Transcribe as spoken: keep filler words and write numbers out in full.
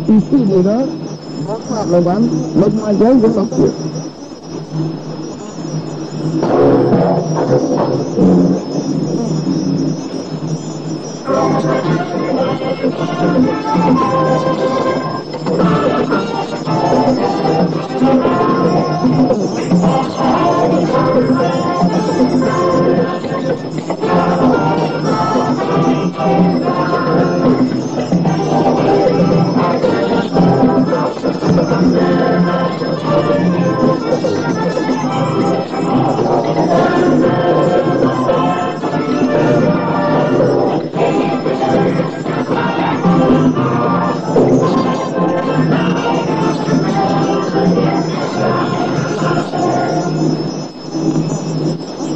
isi gì đó nó phát là bán bên ngoài giới cũng đọc được. Thank you.